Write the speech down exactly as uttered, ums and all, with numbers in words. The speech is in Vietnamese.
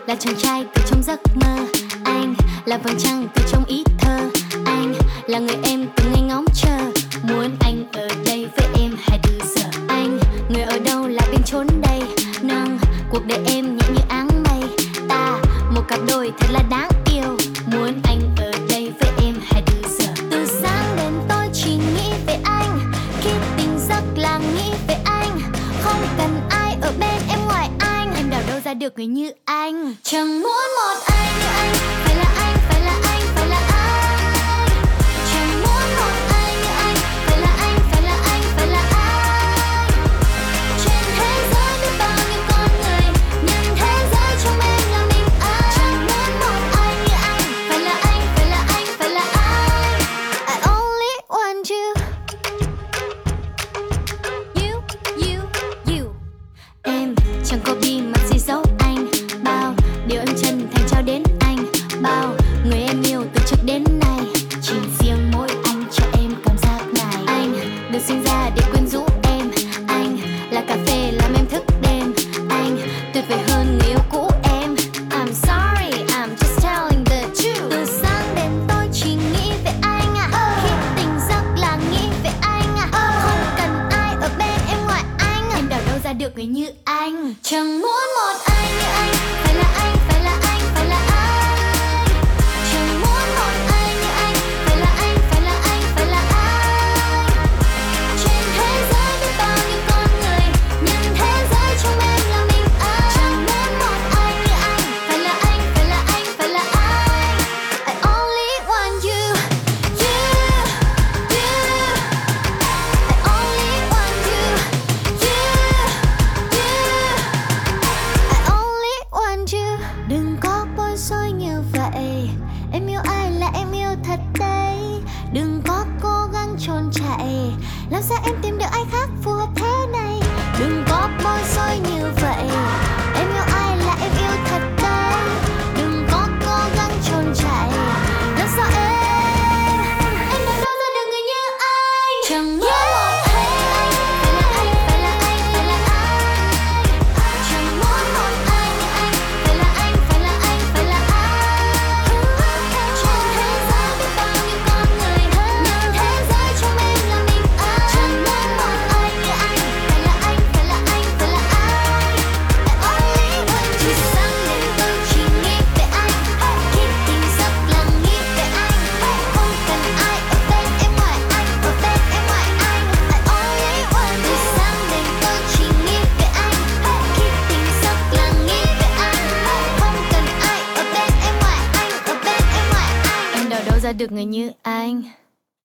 là chàng trai từ trong giấc mơ. Anh là vầng trăng từ trong ý thơ. Anh là người em từng ngày ngóng chờ. Muốn anh ở đây với em hai mươi bốn giờ. Anh người ở đâu là bên chốn đây, nâng cuộc đời em nhẹ như áng mây. Ta một cặp đôi thật là đáng yêu. Muốn anh ở đây với em hai mươi bốn giờ. Từ sáng đến tối chỉ nghĩ về anh, khi tỉnh giấc là nghĩ về anh. Không cần ai ở bên em ngoài anh. Em đào đâu ra được người như anh. Chẳng muốn một ai như anh. Phải là anh, phải là anh, phải là anh. Chẳng muốn một ai như anh. Phải là anh, phải là anh, phải là anh. Trên thế giới biết bao nhiêu con người, nhưng thế giới trong em là mình anh. Chẳng muốn một ai như anh. Phải là anh, phải là anh, phải là anh. I only want you. You, you, you. Em chẳng có bí mật gì giấu anh. Bao điều em chân thành trao đến anh. Bao người em yêu từ trước đến nay, chỉ riêng mỗi anh cho em cảm giác này. Anh được sinh ra để quyến rũ em. Anh là cà phê làm em thức đêm. Anh tuyệt vời hơn người yêu cũ em. I'm sorry, I'm just telling the truth. Từ sáng đến tối chỉ nghĩ về anh à. Khi tỉnh giấc là nghĩ về anh à. Không cần ai ở bên em ngoài anh à. Em đào đâu ra được người như anh. Chẳng muốn một ai như anh. Phải là anh, phải là anh, phải là anh. Chẳng muốn một ai như anh. Phải là anh, phải là anh, phải là anh. Trên thế giới biết bao nhiêu con người, nhưng thế giới trong em là mình anh. Chẳng muốn một ai như anh. Phải là anh, phải là anh, phải là anh. I only want you, you, you. I only want you, you, you. I only want you. Đừng có bối rối như vậy. Em yêu ai là em yêu thật đấy. Đừng có cố gắng trốn chạy. Làm sao em tìm được ai khác phù hợp thế này. Đừng có bối rối như vậy. Em yêu ai là em yêu thật đấy. Đừng có cố gắng trốn chạy. Làm sao em Em đâu đâu ra được người như anh. Chẳng muốn một ai như anh. Phải là anh, phải là anh, phải là anh. Chẳng muốn một ai như anh. Phải là anh, phải là anh, phải là anh. Trên thế giới biết bao nhiêu con người, nhưng thế giới trong em là mình anh. Chẳng muốn một ai như anh. Phải là anh, phải là anh, phải là anh. I only want you. Sáng đến tối chỉ nghĩ về anh. Khi tỉnh giấc là nghĩ về anh. Không cần ai ở bên em ngoài anh. Ở bên em ngoài anh. I only want you. Sáng đến tối chỉ nghĩ về anh. Khi tỉnh giấc là nghĩ về anh. Không cần ai ở bên em ngoài anh. Ở bên em ngoài anh. Em đâu đâu ra được người như anh.